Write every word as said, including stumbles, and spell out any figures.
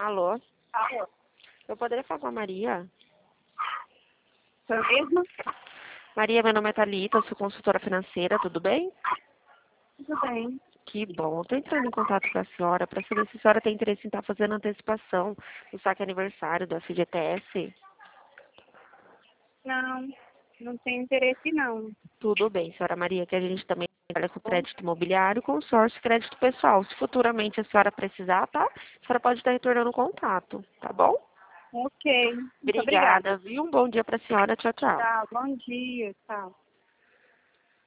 Alô? Alô? Eu poderia falar com a Maria? Sou eu mesma? Maria, meu nome é Thalita, eu sou consultora financeira, tudo bem? Tudo bem. Que bom. Estou entrando em contato com a senhora para saber se a senhora tem interesse em estar fazendo antecipação do saque aniversário do F G T S. Não, não tenho interesse não. Tudo bem, senhora Maria, que a gente também trabalha com crédito imobiliário, consórcio e crédito pessoal. Se futuramente a senhora precisar, tá? A senhora pode estar retornando o contato, tá bom? Ok, muito obrigada. Obrigada, viu? Um bom dia para a senhora. Tchau, tchau. Tchau, bom dia, tchau.